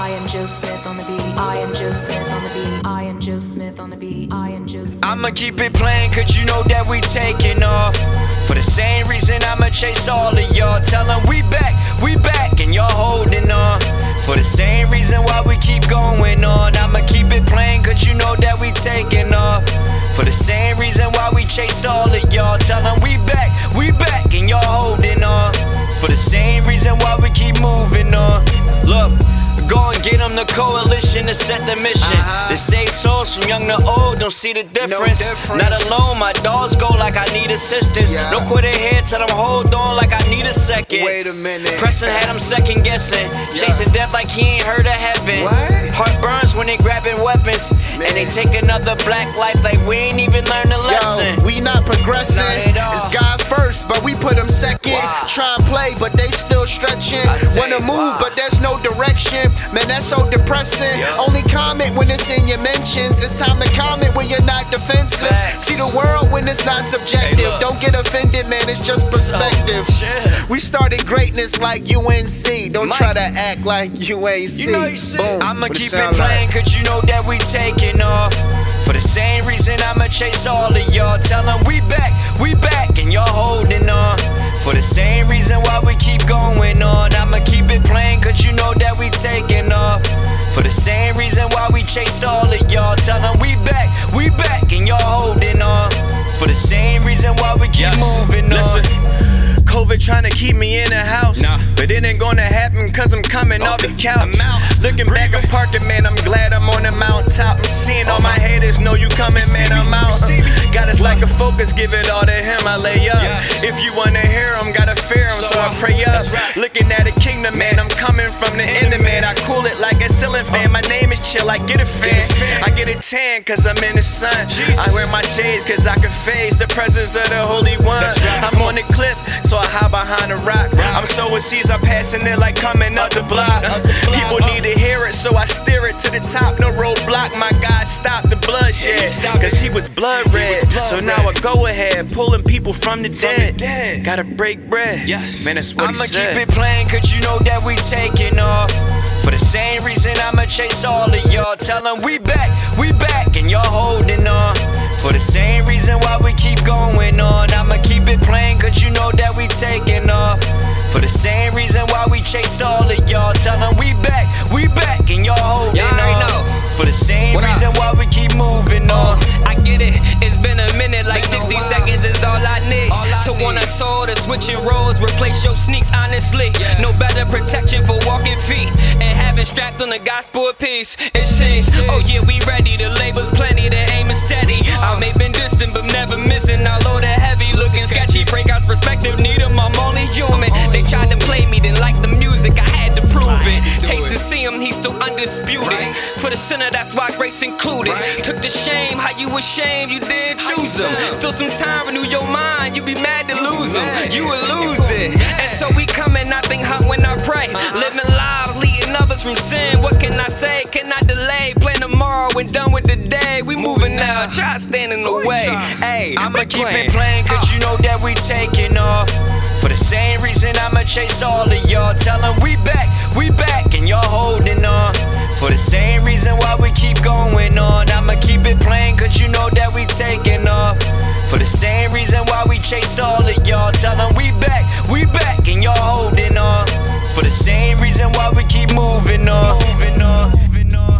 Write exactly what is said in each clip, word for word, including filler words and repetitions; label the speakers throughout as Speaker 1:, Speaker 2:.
Speaker 1: I am Joe Smith on the beat. I am Joe Smith on the beat. I am Joe Smith on the beat. I am Joe Smith.
Speaker 2: I'ma keep it playing cause you know that we taking off. For the same reason I'ma chase all of y'all. Tell them we back, we back, and y'all holding on. For the same reason why we keep going on. I'ma keep it playing cause you know that we taking off. For the same reason why we chase all of y'all. Tell them we back, we back, and y'all holding on. For the same reason why we keep moving on. Look, go and get them the coalition to set the mission. Uh-huh. To save souls from young to old, don't see the difference. No difference. Not alone, my dogs go like I need assistance. Yeah. No quit here, tell them hold on like I need a second.
Speaker 3: Wait a minute.
Speaker 2: Preston had him second guessing. Yeah. Chasing death like he ain't heard of heaven.
Speaker 3: What?
Speaker 2: Heart burns when they grabbing weapons. Man. And they take another black life like we ain't even learned a lesson.
Speaker 3: Yo, we not progressing.
Speaker 2: Not
Speaker 3: it's God first, but we put him second.
Speaker 2: Wow.
Speaker 3: Try and play, but they still stretching. Wanna move,
Speaker 2: wow.
Speaker 3: but there's no direction. Man, that's so depressing. Yep. Only comment when it's in your mentions. It's time to comment when you're not defensive.
Speaker 2: Facts.
Speaker 3: See the world when it's not subjective.
Speaker 2: Hey,
Speaker 3: don't get offended, man, it's just perspective.
Speaker 2: So,
Speaker 3: we started greatness like U N C. Don't
Speaker 2: Mike.
Speaker 3: try to act like U A C.
Speaker 2: You know you
Speaker 3: Boom.
Speaker 2: I'ma
Speaker 3: What
Speaker 2: keep
Speaker 3: it
Speaker 2: it
Speaker 3: sound
Speaker 2: playing
Speaker 3: like?
Speaker 2: cause you know that we taking off. For the same reason I'ma chase all of y'all. Tell them we back, we back, and y'all holding on. For the same reason why we keep going on. I'ma keep it playing cause you know that we taking off. For the same reason why we chase all of y'all. Tell them we back, we back, and y'all holding on. For the same reason why we keep yes. moving on.
Speaker 4: Listen. COVID tryna keep me in the house, nah. But it ain't gonna happen cause I'm coming okay. off the couch. I'm out. Looking back, I'm parking, man, I'm glad I'm on the mountaintop. I'm seeing all my haters know you coming, man, I'm out. Got us like a focus, give it all to him, I lay up. Yes. If you wanna hear him, gotta fear him, so, so I pray up. Right. Looking at a kingdom, man, I'm coming from the end, man. I cool it like a ceiling fan, my name is chill, I get a fan. I get a tan cause I'm in the sun. Jesus. I wear my shades cause I can face the presence of the Holy One. Right. I'm on the cliff, so I hide behind a rock. I'm sowing seeds, I'm passing it like coming up the block. People need to hear it, so I steer it to the top. No roadblock, my God stopped the bloodshed. Cause he was blood red. So now I go ahead, pulling people from the dead. Gotta break bread. Yes. Man, that's what
Speaker 2: I'ma
Speaker 4: he said.
Speaker 2: keep it playing cause you know that we taking off. For the same reason I'ma chase all of y'all. Tell them we back, we back, and y'all holding on. For the same reason why we keep going on. I'ma keep it playing cause you know that we taking off. For the same reason why we chase all of y'all. Tell them we back, we back, and y'all holding
Speaker 5: y'all already
Speaker 2: on.
Speaker 5: know.
Speaker 2: For the same
Speaker 5: what
Speaker 2: reason
Speaker 5: up?
Speaker 2: why we keep moving on.
Speaker 5: I get it, it's been a minute, like
Speaker 2: Been a
Speaker 5: sixty
Speaker 2: while.
Speaker 5: seconds is all I need.
Speaker 2: All I
Speaker 5: to
Speaker 2: need.
Speaker 5: want a soul to switching roles, replace your sneaks, honestly.
Speaker 2: Yeah.
Speaker 5: No better protection for walking feet and having strapped on the gospel of peace. It seems, oh yeah, we ready. The label's plenty, the aim is steady. I may been distant, but never missing. I load it heavy, looking sketchy. Breakouts perspective, need 'em, I'm only human. They tried to play me, didn't like the music, I had to prove it. Taste to see him, he's still undisputed. For the sinner, that's why grace included. Took the shame, how you ashamed, you did choose him. Still some time, renew your mind, you be mad to lose him. You will lose it. And so we coming, I think hot when I pray. Living lives, leading others from sin. What can I say? Cannot delay. Plan tomorrow when done with the day. We moving now, try to stand in the way. Hey,
Speaker 2: I'ma keep it playing cause you know that we taking off. For the same reason I'ma chase all of y'all. Tell them we back, we back, and y'all holding on. For the same reason why we keep going on. I'ma keep it playing cause you know that we taking off. For the same reason why we chase all of y'all. Tell them we back, we back, and y'all holding on. For the same reason why we keep moving on. Moving on. Moving on.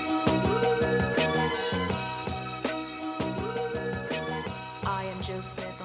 Speaker 1: I am Joe Smith.